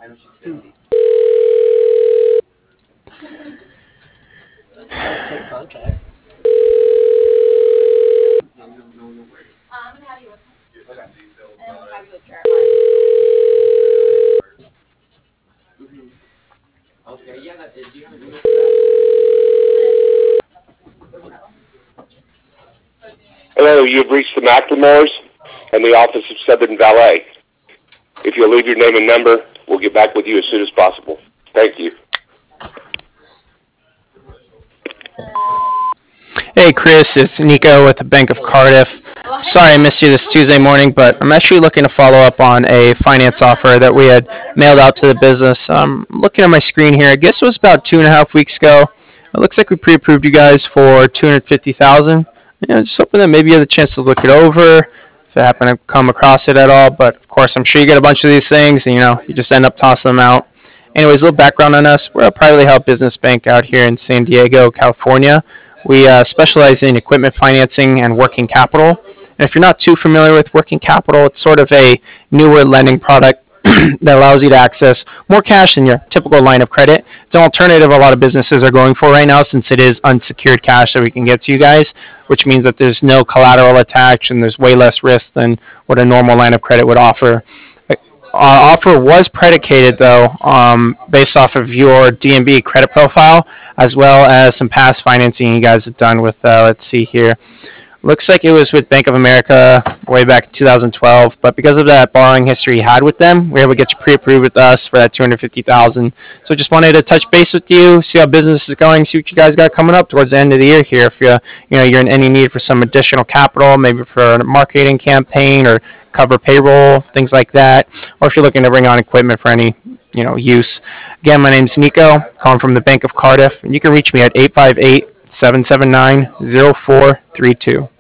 Take contact. Okay, yeah, do you have an email for that? Hello, you've reached the McLemores and the Office of Southern Valet. If you'll leave your name and number, we'll get back with you as soon as possible. Thank you. Hey Chris, it's Nico with the Bank of Cardiff. Sorry I missed you this Tuesday morning, but I'm actually looking to follow up on a finance offer that we had mailed out to the business. Looking at my screen here, I guess it was about 2.5 weeks ago. It looks like we pre-approved you guys for $250,000. Just hoping that maybe you had a chance to look it over, if you happen to come across it at all. But of course, I'm sure you get a bunch of these things, and you just end up tossing them out. Anyways, a little background on us. We're a privately held business bank out here in San Diego, California. We specialize in equipment financing and working capital. And if you're not too familiar with working capital, it's sort of a newer lending product that allows you to access more cash than your typical line of credit. It's an alternative a lot of businesses are going for right now, since it is unsecured cash that we can get to you guys, which means that there's no collateral attached and there's way less risk than what a normal line of credit would offer. Our offer was predicated, though, based off of your DNB credit profile, as well as some past financing you guys have done with, let's see here. Looks like it was with Bank of America way back in 2012, but because of that borrowing history you had with them, we were able to get you pre-approved with us for that $250,000. So just wanted to touch base with you, see how business is going, see what you guys got coming up towards the end of the year here. If you're in any need for some additional capital, maybe for a marketing campaign or cover payroll, things like that, or if you're looking to bring on equipment for any use. Again, my name's Nico, calling from the Bank of Cardiff, and you can reach me at 858-779-0432.